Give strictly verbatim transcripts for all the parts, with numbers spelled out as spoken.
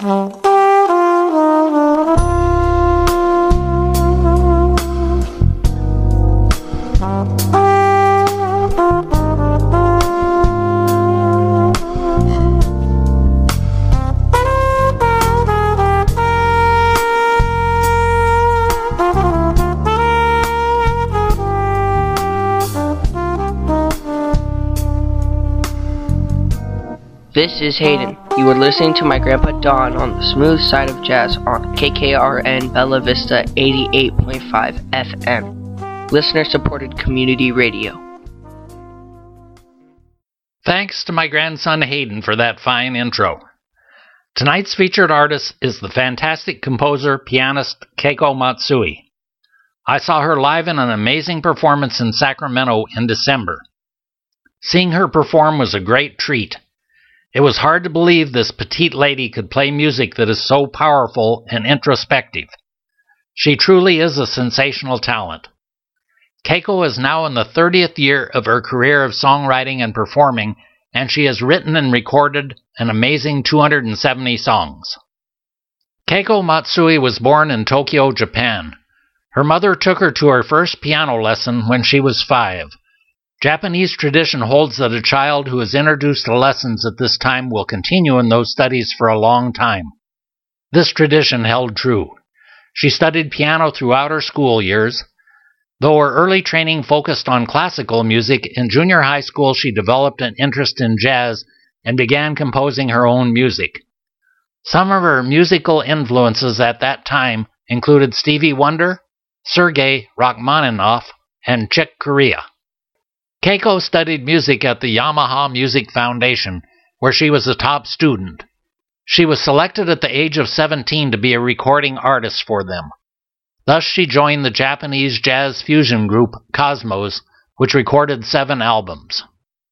This is Hayden. You are listening to my grandpa Don on the smooth side of jazz on K K R N Bella Vista eighty-eight point five F M. Listener-supported community radio. Thanks to my grandson Hayden for that fine intro. Tonight's featured artist is the fantastic composer, pianist Keiko Matsui. I saw her live in an amazing performance in Sacramento in December. Seeing her perform was a great treat. It was hard to believe this petite lady could play music that is so powerful and introspective. She truly is a sensational talent. Keiko is now in the thirtieth year of her career of songwriting and performing, and she has written and recorded an amazing two hundred seventy songs. Keiko Matsui was born in Tokyo, Japan. Her mother took her to her first piano lesson when she was five. Japanese tradition holds that a child who is introduced to lessons at this time will continue in those studies for a long time. This tradition held true. She studied piano throughout her school years. Though her early training focused on classical music, in junior high school she developed an interest in jazz and began composing her own music. Some of her musical influences at that time included Stevie Wonder, Sergei Rachmaninoff, and Chick Corea. Keiko studied music at the Yamaha Music Foundation, where she was a top student. She was selected at the age of seventeen to be a recording artist for them. Thus she joined the Japanese jazz fusion group Cosmos, which recorded seven albums.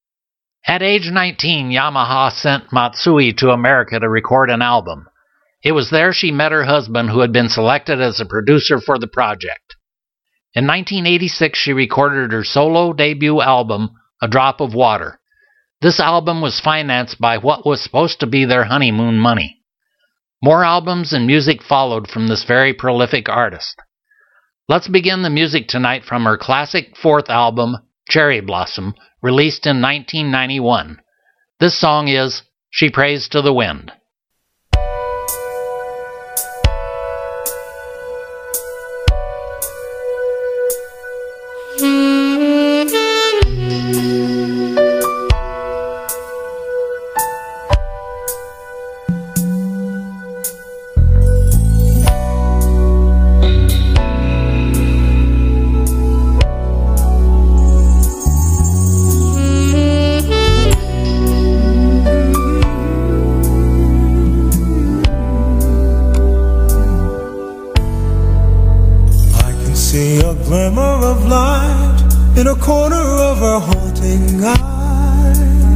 At age nineteen, Yamaha sent Matsui to America to record an album. It was there she met her husband, who had been selected as a producer for the project. In nineteen eighty-six, she recorded her solo debut album, A Drop of Water. This album was financed by what was supposed to be their honeymoon money. More albums and music followed from this very prolific artist. Let's begin the music tonight from her classic fourth album, Cherry Blossom, released in nineteen ninety-one. This song is She Prays to the Wind. Glimmer of light in a corner of her haunting eyes.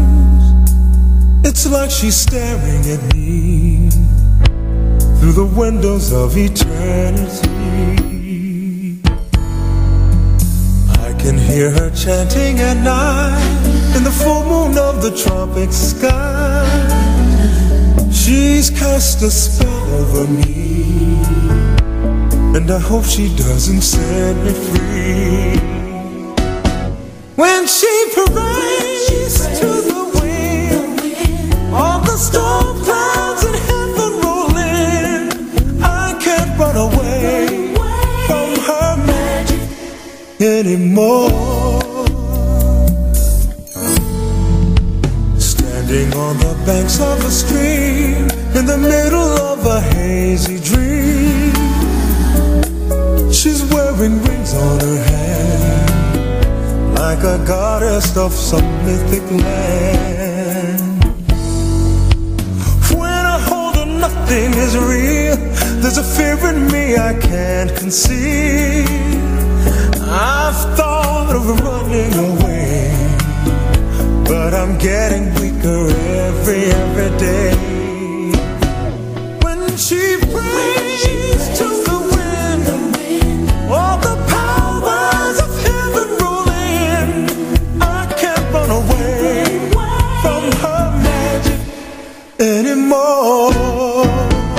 It's like she's staring at me through the windows of eternity. I can hear her chanting at night in the full moon of the tropic sky. She's cast a spell over me, and I hope she doesn't set me free. When she prays to the wind, all the storm clouds in heaven roll in. I can't run away from her magic anymore. Standing on the banks of a stream, in the middle of a hazy dream, she's wearing rings on her hand, like a goddess of some mythic land. When I hold her, nothing is real. There's a fear in me I can't conceal. I've thought of running away, but I'm getting weaker every, every day. When she prays to the wind, all the powers of heaven roll in. I can't run away from her magic anymore.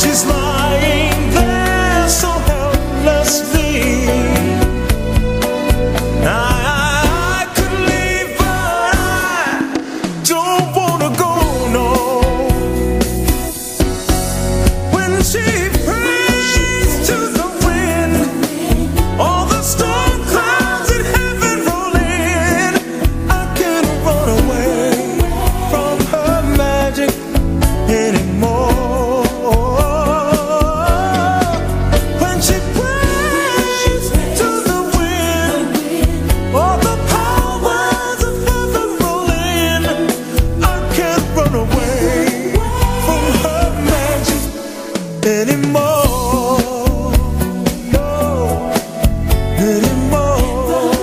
She's lying there so helplessly. I, I could leave, but I don't wanna go, no. When she prays to the wind, all the storm clouds in heaven roll in. I can't run away from her magic anymore. When she prays to the wind, all the powers of heaven roll in. I can't run away from her magic anymore. No, anymore.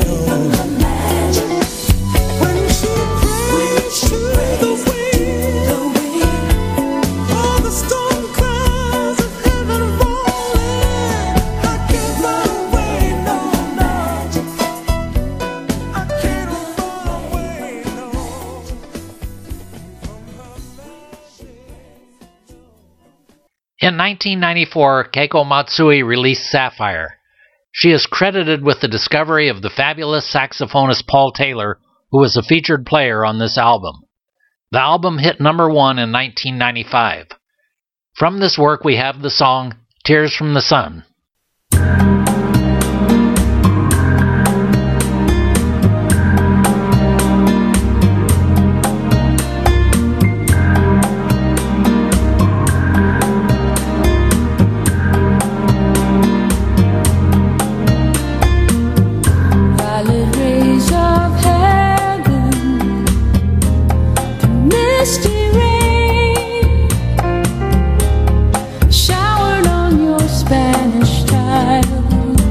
When she prays to the wind, all the storm clouds of heaven roll in. I can't run away, no magic. I can't run away, no, from her magic. In nineteen ninety-four, Keiko Matsui released Sapphire. She is credited with the discovery of the fabulous saxophonist Paul Taylor, who was a featured player on this album. The album hit number one in nineteen ninety-five. From this work we have the song Tears from the Sun. Violet rays of heaven, the misty rain showered on your Spanish tile.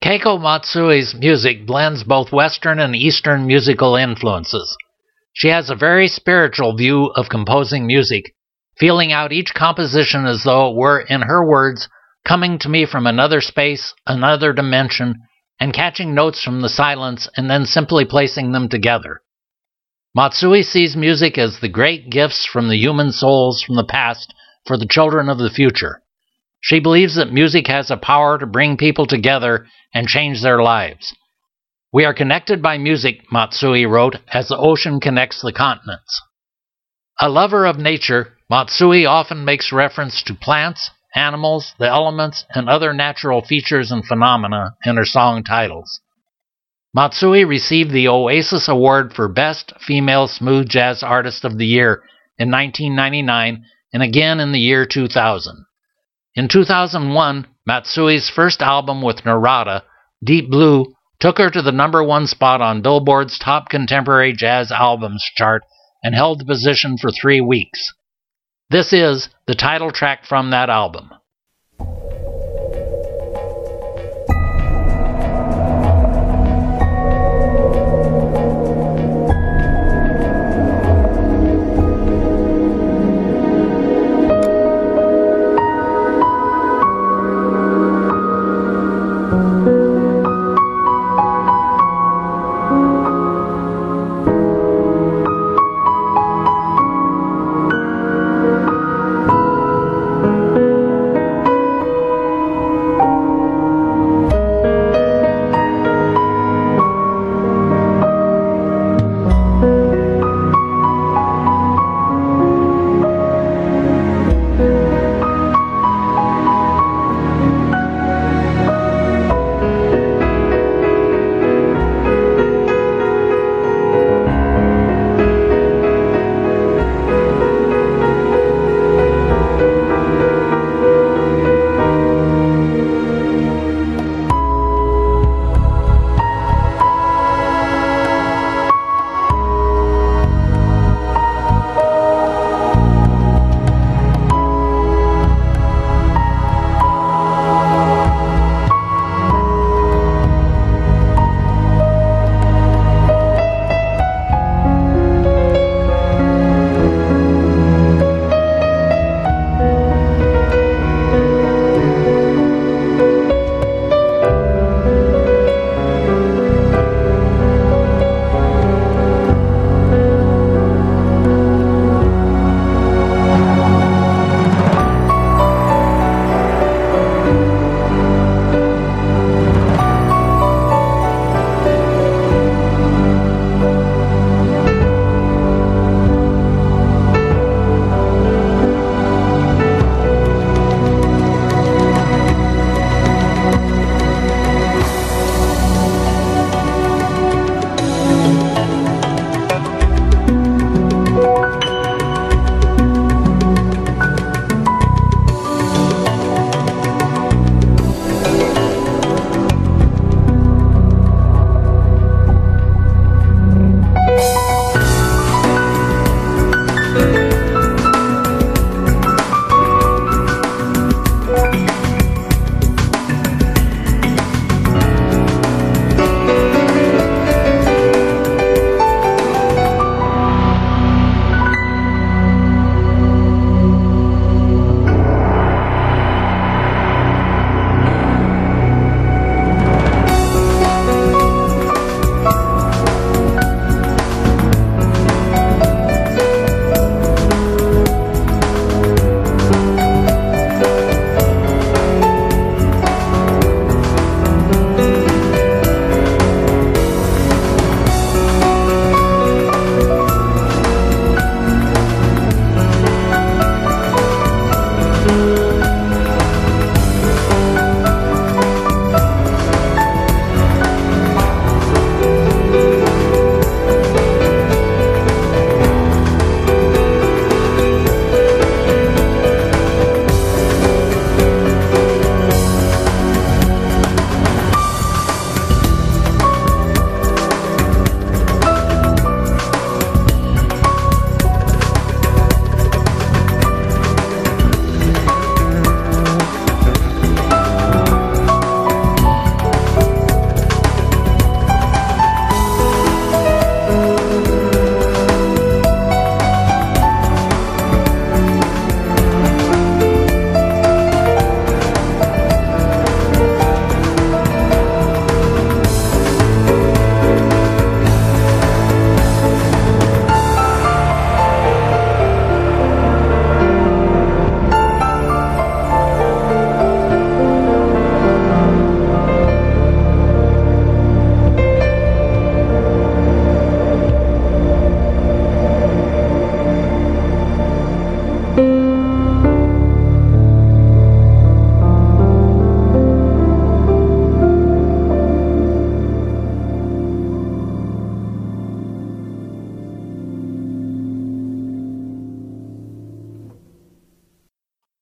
Keiko Matsui's music blends both Western and Eastern musical influences. She has a very spiritual view of composing music, feeling out each composition as though it were, in her words, coming to me from another space, another dimension, and catching notes from the silence and then simply placing them together. Matsui sees music as the great gifts from the human souls from the past for the children of the future. She believes that music has a power to bring people together and change their lives. We are connected by music, Matsui wrote, as the ocean connects the continents. A lover of nature, Matsui often makes reference to plants, animals, the elements, and other natural features and phenomena in her song titles. Matsui received the Oasis Award for Best Female Smooth Jazz Artist of the Year in nineteen ninety-nine and again in the year two thousand. In two thousand one, Matsui's first album with Narada, Deep Blue, took her to the number one spot on Billboard's Top Contemporary Jazz Albums chart and held the position for three weeks. This is the title track from that album.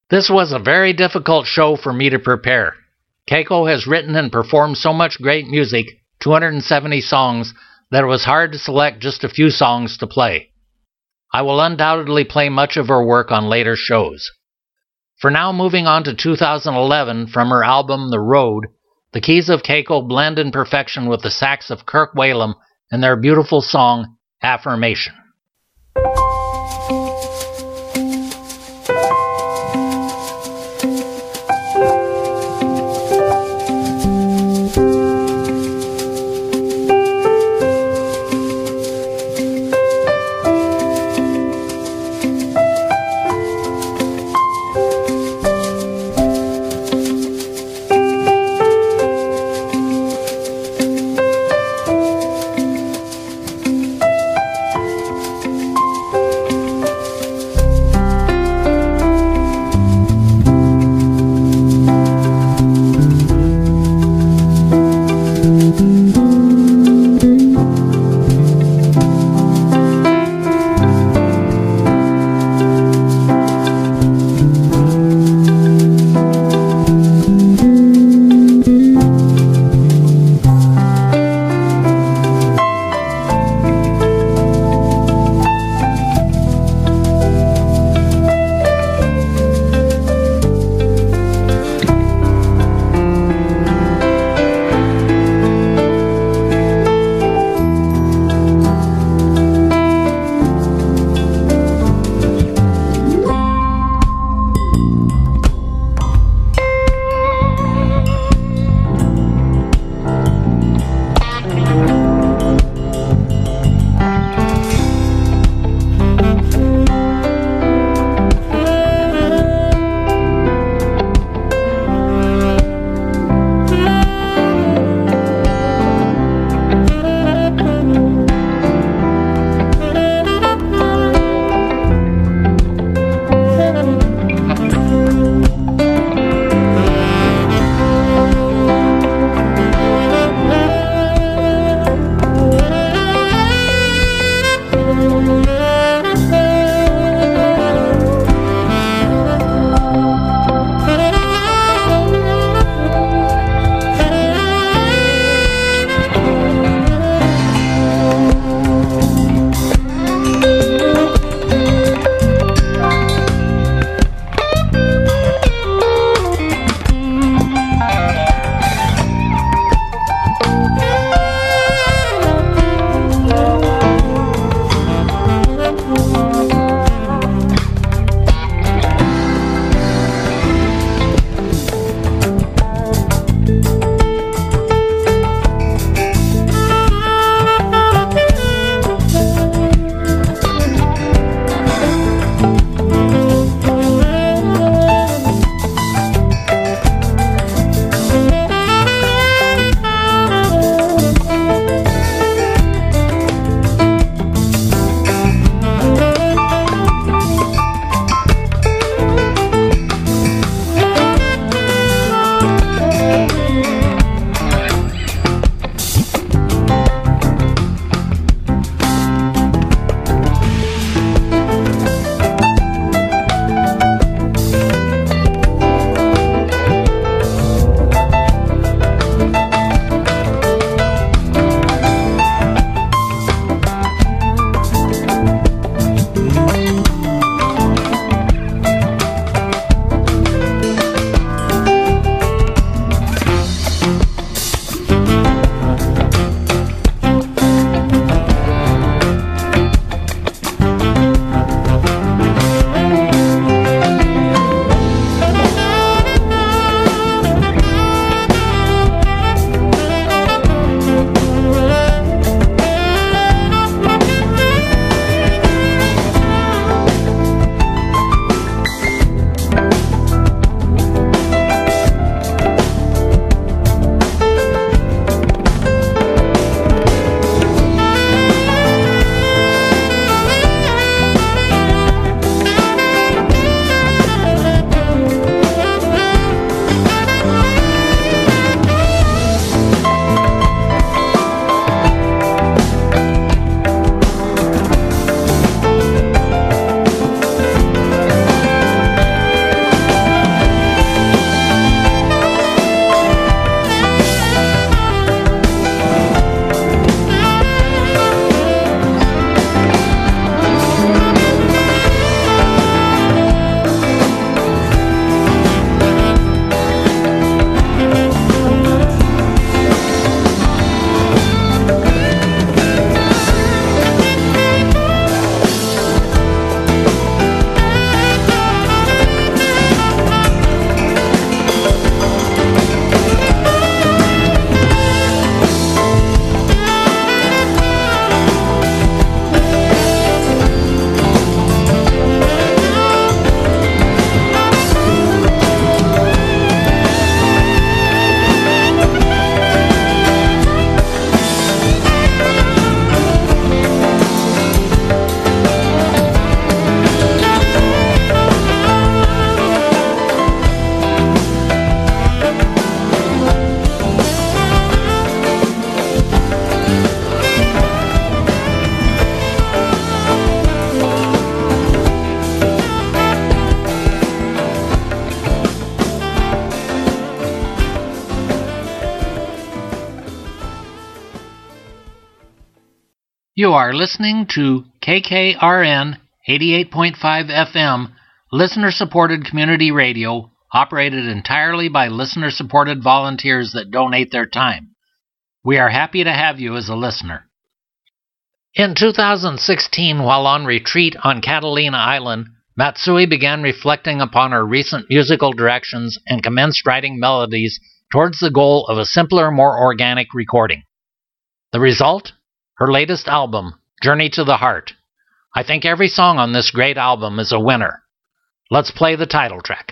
This was a very difficult show for me to prepare. Keiko has written and performed so much great music, two hundred seventy songs, that it was hard to select just a few songs to play. I will undoubtedly play much of her work on later shows. For now, moving on to two thousand eleven from her album The Road, the keys of Keiko blend in perfection with the sax of Kirk Whalum and their beautiful song, Affirmation. You are listening to K K R N eighty-eight point five F M, listener-supported community radio, operated entirely by listener-supported volunteers that donate their time. We are happy to have you as a listener. In two thousand sixteen, while on retreat on Catalina Island, Matsui began reflecting upon her recent musical directions and commenced writing melodies towards the goal of a simpler, more organic recording. The result? Her latest album, Journey to the Heart. I think every song on this great album is a winner. Let's play the title track.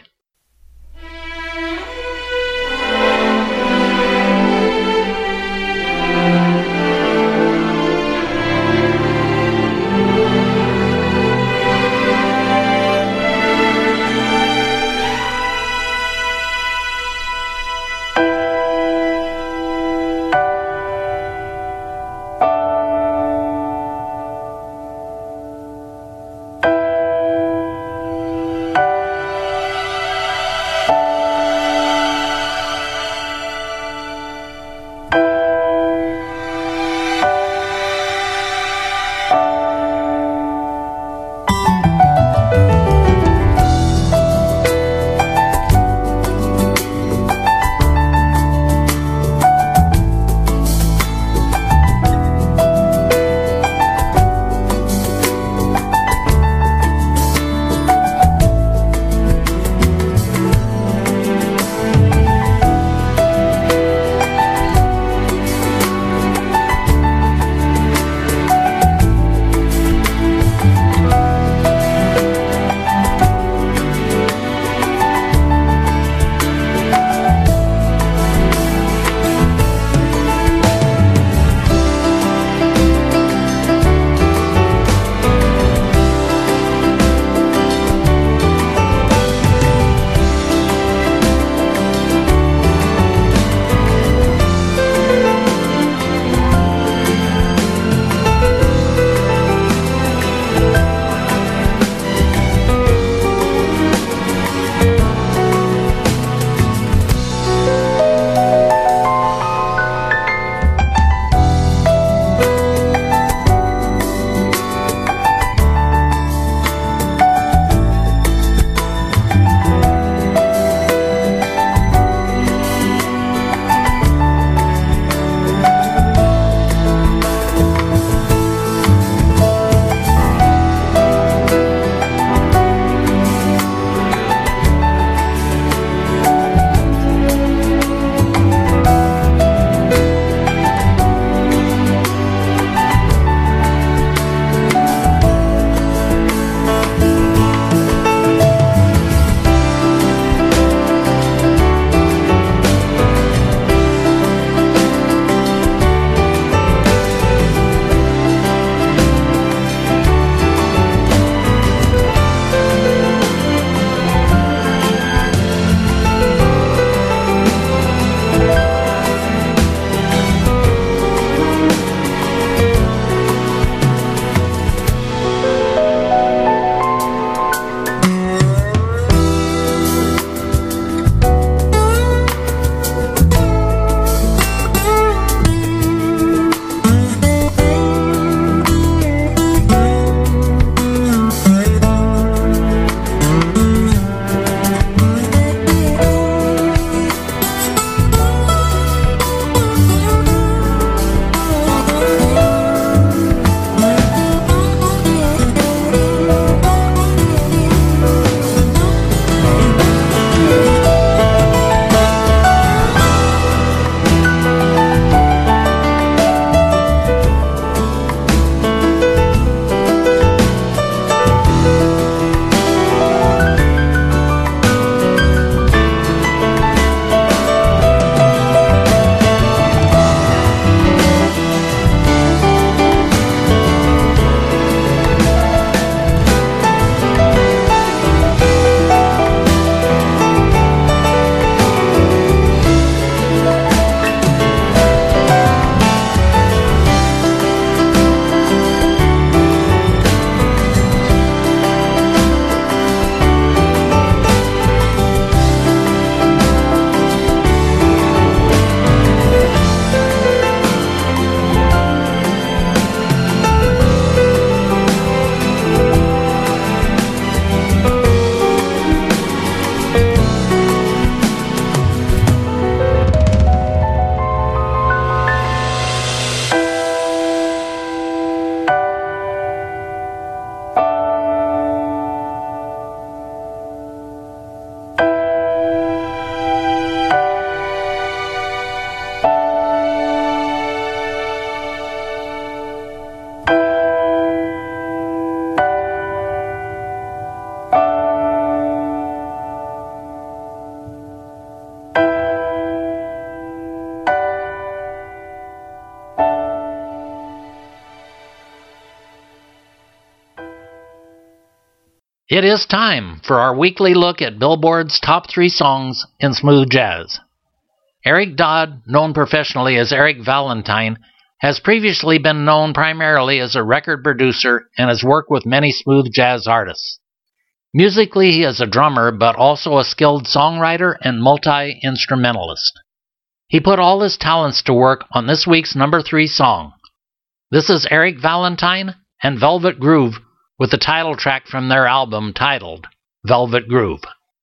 It is time for our weekly look at Billboard's top three songs in smooth jazz. Eric Dodd, known professionally as Eric Valentine, has previously been known primarily as a record producer and has worked with many smooth jazz artists. Musically, he is a drummer, but also a skilled songwriter and multi-instrumentalist. He put all his talents to work on this week's number three song. This is Eric Valentine and Velvet Groove with the title track from their album titled Velvet Groove.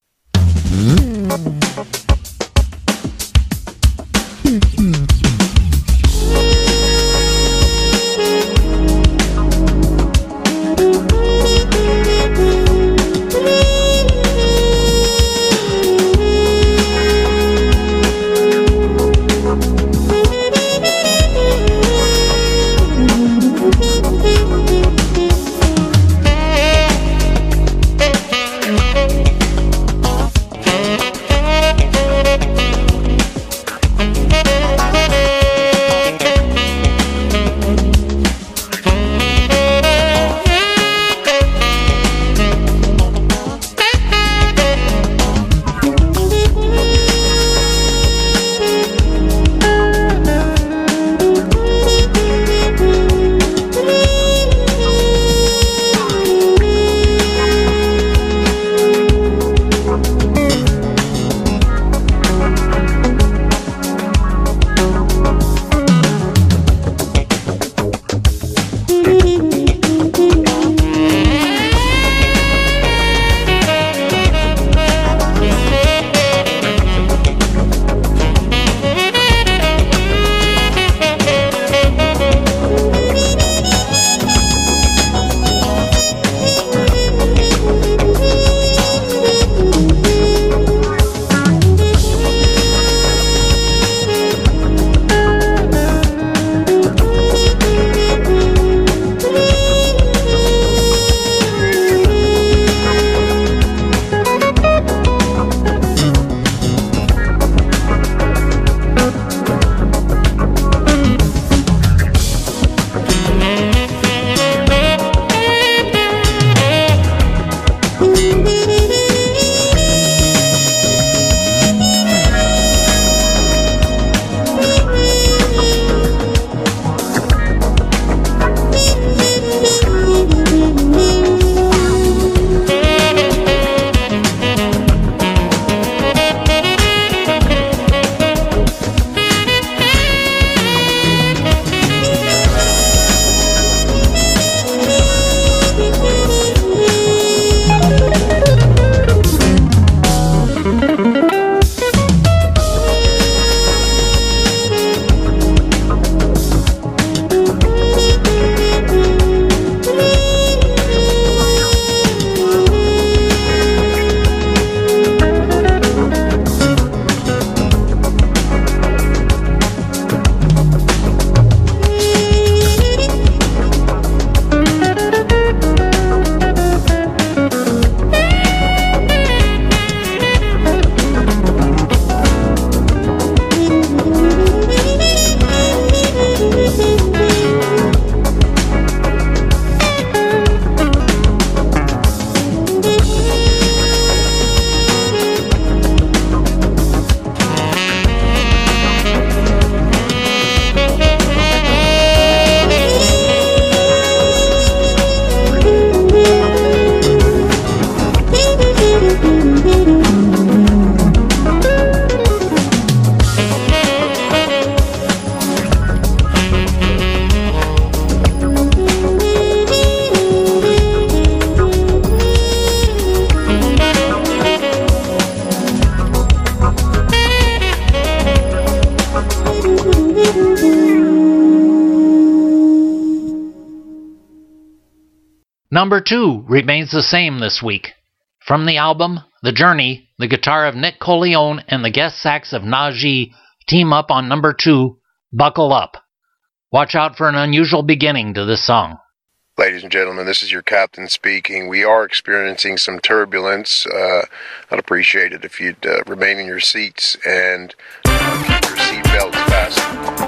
Number two remains the same this week. From the album The Journey, the guitar of Nick Colleone and the guest sax of Najee team up on number two, Buckle Up. Watch out for an unusual beginning to this song. Ladies and gentlemen, this is your captain speaking. We are experiencing some turbulence. Uh, I'd appreciate it if you'd uh, remain in your seats and uh, keep your seat belts fastened.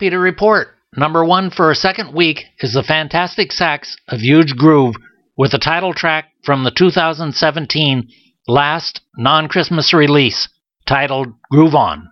happy to report number one for a second week is the fantastic sax of Huge Groove with the title track from the two thousand seventeen last non-Christmas release titled Groove On.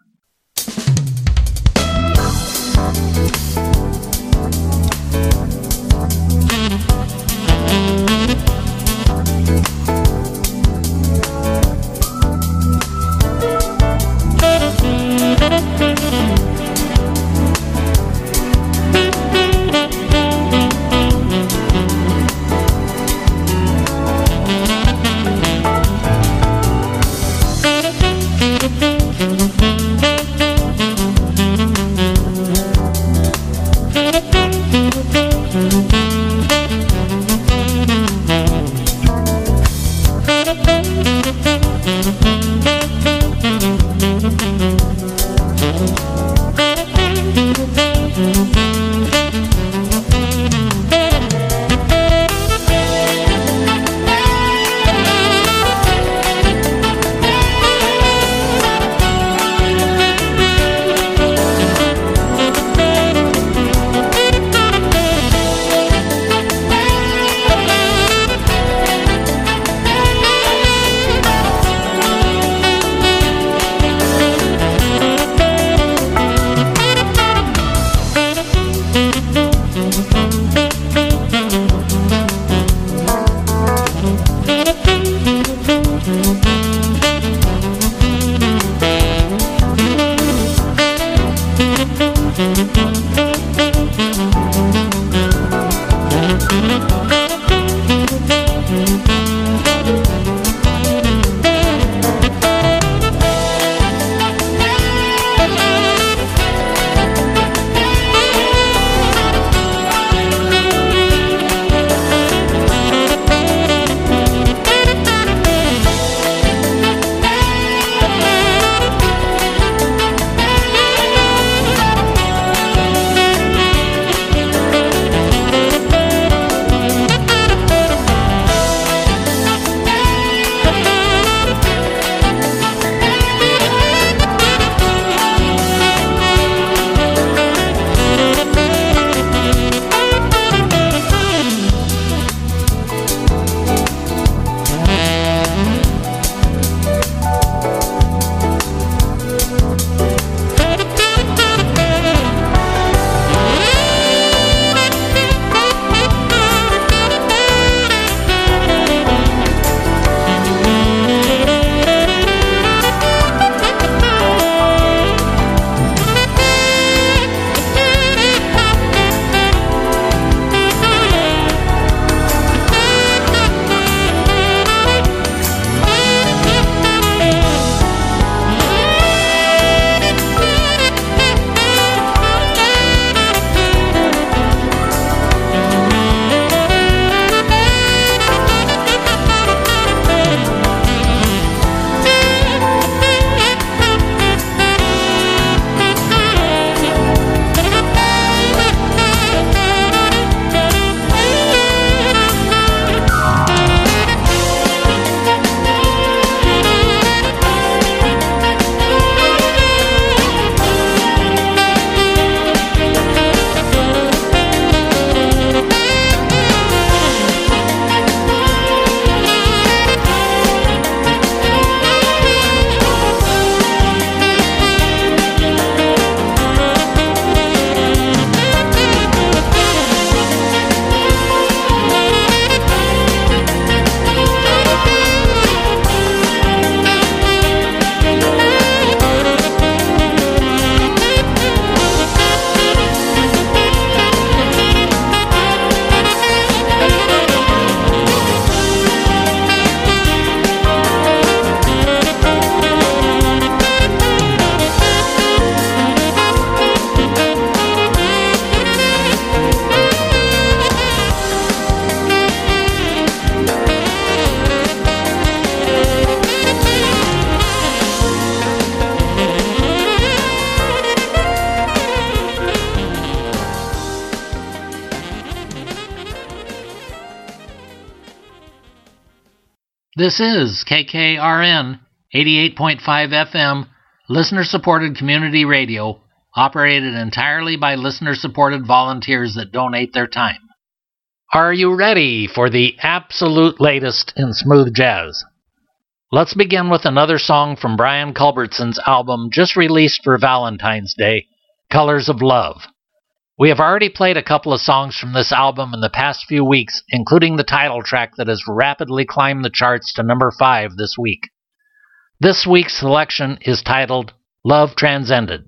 This is K K R N eighty-eight point five F M, listener-supported community radio, operated entirely by listener-supported volunteers that donate their time. Are you ready for the absolute latest in smooth jazz? Let's begin with another song from Brian Culbertson's album just released for Valentine's Day, Colors of Love. We have already played a couple of songs from this album in the past few weeks, including the title track that has rapidly climbed the charts to number five this week. This week's selection is titled Love Transcended.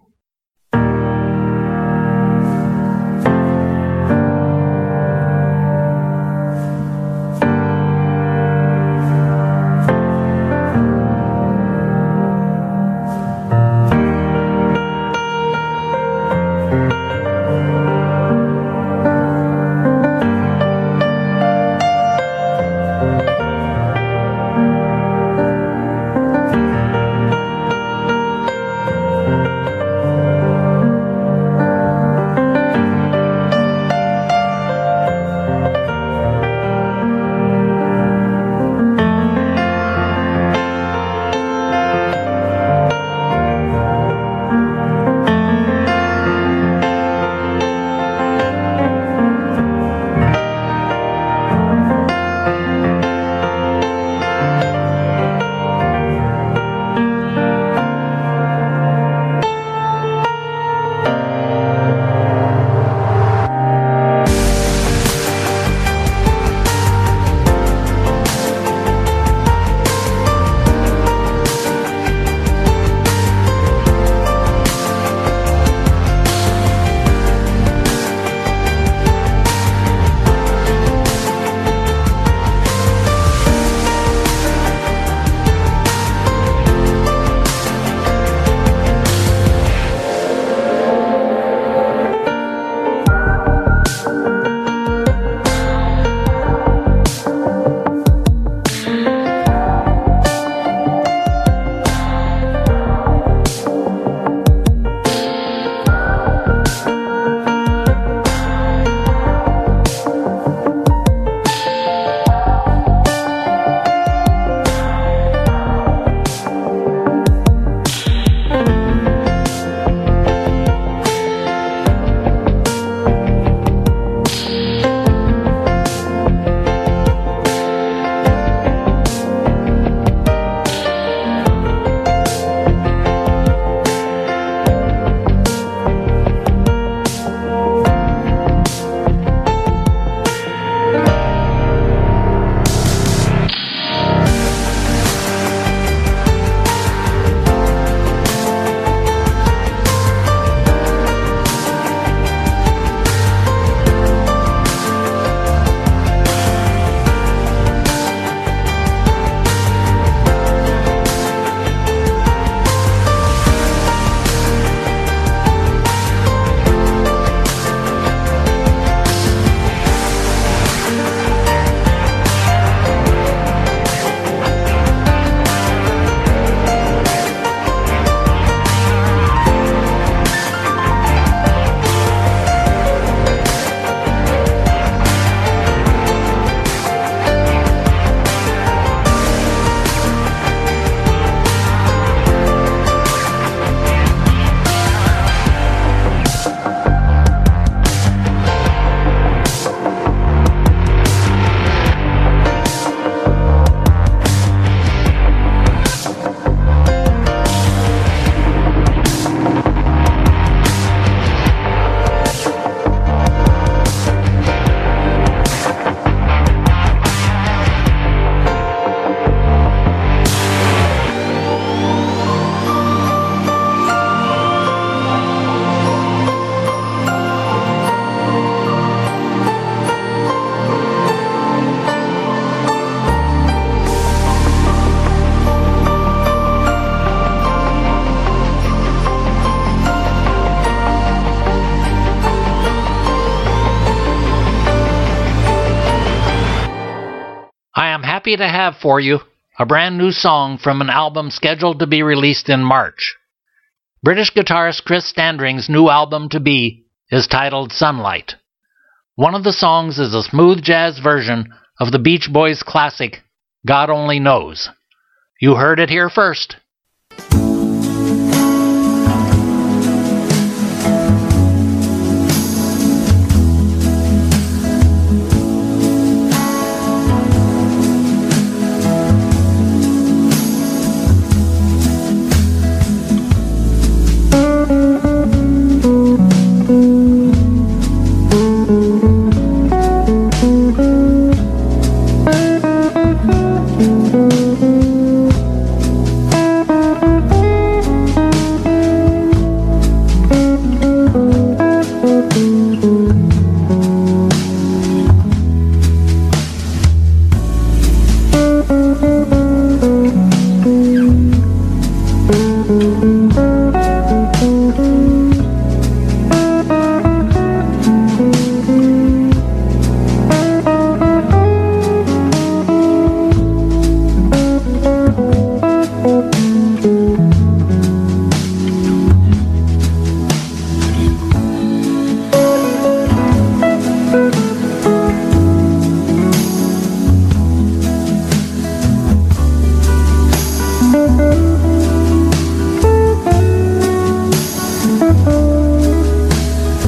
happy to have for you a brand new song from an album scheduled to be released in March. British guitarist Chris Standring's new album to be is titled Sunlight. One of the songs is a smooth jazz version of the Beach Boys classic, God Only Knows. You heard it here first.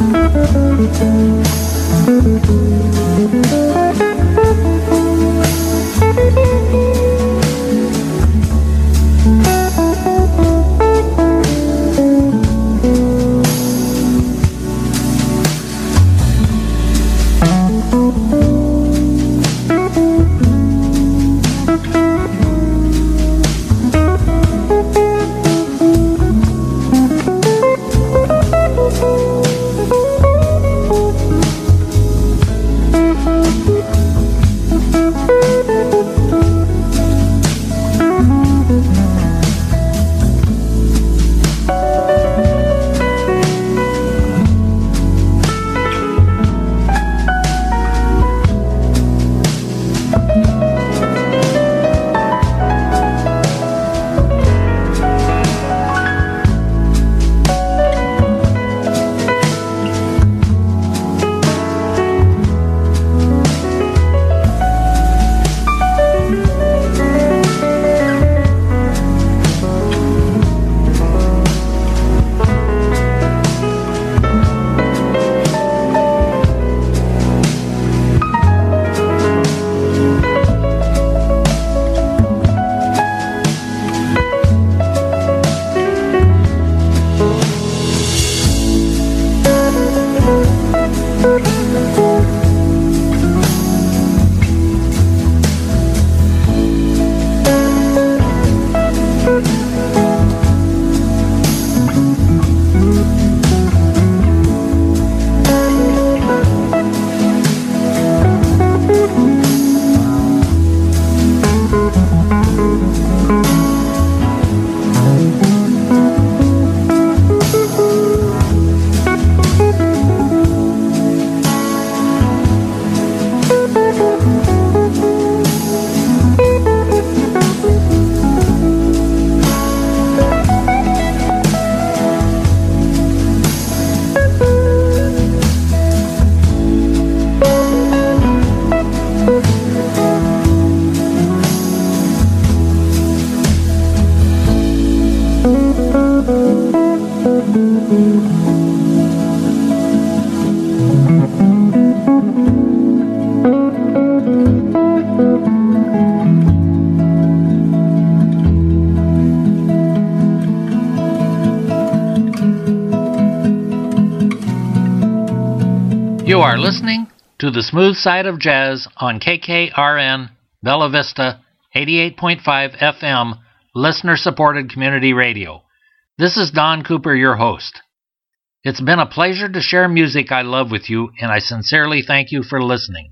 You are listening to the Smooth Side of Jazz on K K R N Bella Vista eighty-eight point five F M, listener-supported community radio. This is Don Cooper, your host. It's been a pleasure to share music I love with you, and I sincerely thank you for listening.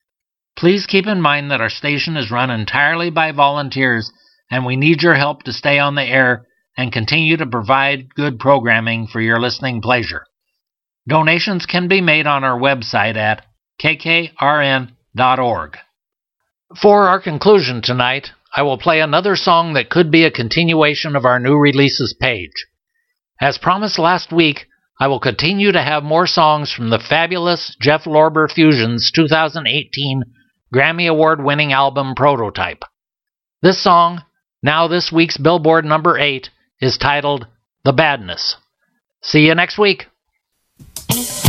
Please keep in mind that our station is run entirely by volunteers, and we need your help to stay on the air and continue to provide good programming for your listening pleasure. Donations can be made on our website at k k r n dot org. For our conclusion tonight, I will play another song that could be a continuation of our new releases page. As promised last week, I will continue to have more songs from the fabulous Jeff Lorber Fusion's two thousand eighteen Grammy Award-winning album Prototype. This song, now this week's Billboard number eight, is titled The Badness. See you next week. Thank you.